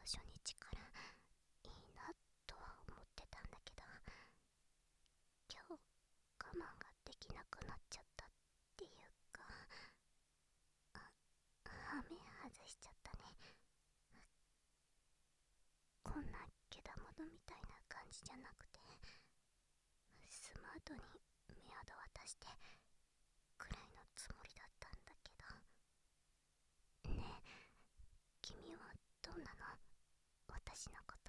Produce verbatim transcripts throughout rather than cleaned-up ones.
初日からいいなとは思ってたんだけど、今日我慢ができなくなっちゃったっていうか、あ、ハメ外しちゃったね。こんなけだものみたいな感じじゃなくて、スマートにメアド渡してくらいのつもりだったんだけど。ねえ、君はどうなの？私のこと。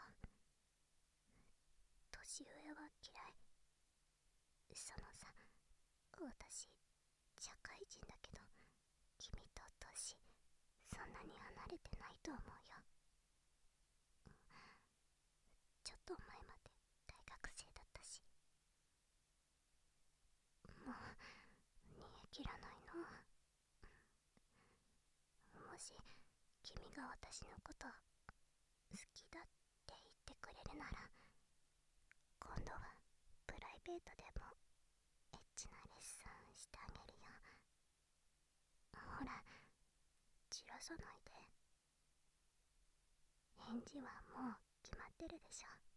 年上は嫌い？そのさ、私社会人だけど、君と年そんなに離れてないと思うよ。ちょっと前まで大学生だったし。もう煮え切らないの。もし君が私のこと好きだって言ってくれるなら、今度はプライベートでもエッチなレッスンしてあげるよ。ほら、じらさないで。返事はもう決まってるでしょ。